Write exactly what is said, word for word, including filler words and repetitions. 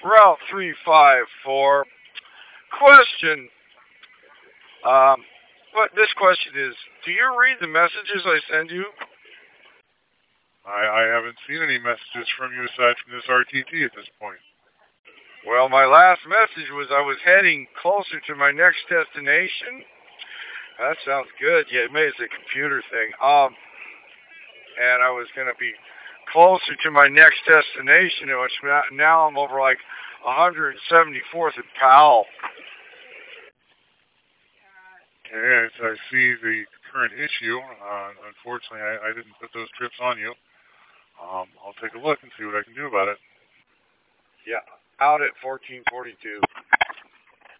Route three five four. Question. Um, but this question is, do you read the messages I send you? I, I haven't seen any messages from you aside from this R T T at this point. Well, my last message was I was heading closer to my next destination. That sounds good. Yeah, maybe it's a computer thing. Um, and I was going to be closer to my next destination, which now I'm over like one hundred seventy-fourth and Powell. Okay, so I see the current issue. Uh, unfortunately, I, I didn't put those trips on you. Um, I'll take a look and see what I can do about it. Yeah, out at fourteen forty-two.